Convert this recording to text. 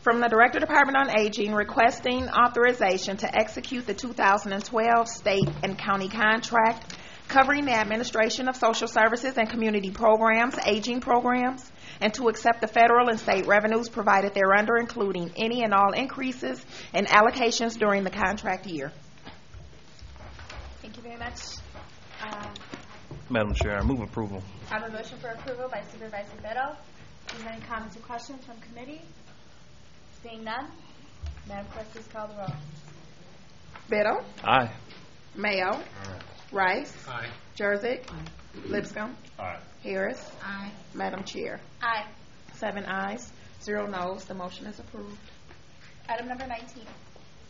From the Director, Department on Aging, requesting authorization to execute the 2012 state and county contract covering the administration of social services and community programs, aging programs, and to accept the federal and state revenues provided thereunder, including any and all increases and allocations during the contract year. Thank you very much. Madam Chair, I move approval. I have a motion for approval by Supervisor Bittle. Is there any comments or questions from committee? Seeing none, Madam Clerk, please call the roll. Bittle. Aye. Mayo. Aye. Rice. Aye. Jerzik. Lipscomb. Aye. Harris. Aye. Madam Chair. Aye. 7 ayes, 0 noes. The motion is approved. Item number 19.